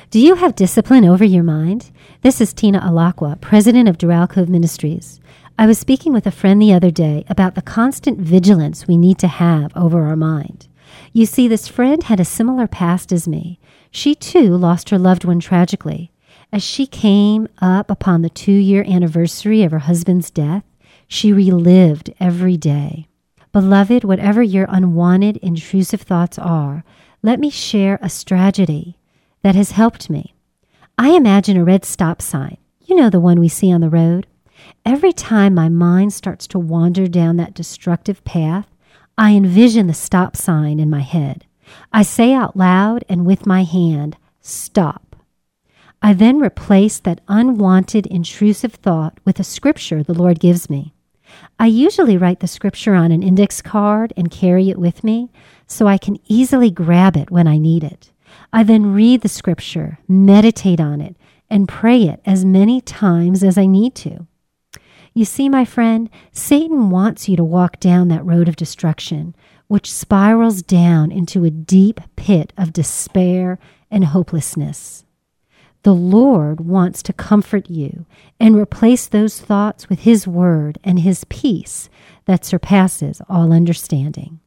Do you have discipline over your mind? This is Tina Alakwa, president of Doral Cove Ministries. I was speaking with a friend the other day about the constant vigilance we need to have over our mind. You see, this friend had a similar past as me. She too lost her loved one tragically. As she came up upon the 2-year anniversary of her husband's death, she relived every day. Beloved, whatever your unwanted, intrusive thoughts are, let me share a strategy that has helped me. I imagine a red stop sign. You know, the one we see on the road. Every time my mind starts to wander down that destructive path, I envision the stop sign in my head. I say out loud and with my hand, stop. I then replace that unwanted, intrusive thought with a scripture the Lord gives me. I usually write the scripture on an index card and carry it with me so I can easily grab it when I need it. I then read the scripture, meditate on it, and pray it as many times as I need to. You see, my friend, Satan wants you to walk down that road of destruction, which spirals down into a deep pit of despair and hopelessness. The Lord wants to comfort you and replace those thoughts with His word and His peace that surpasses all understanding.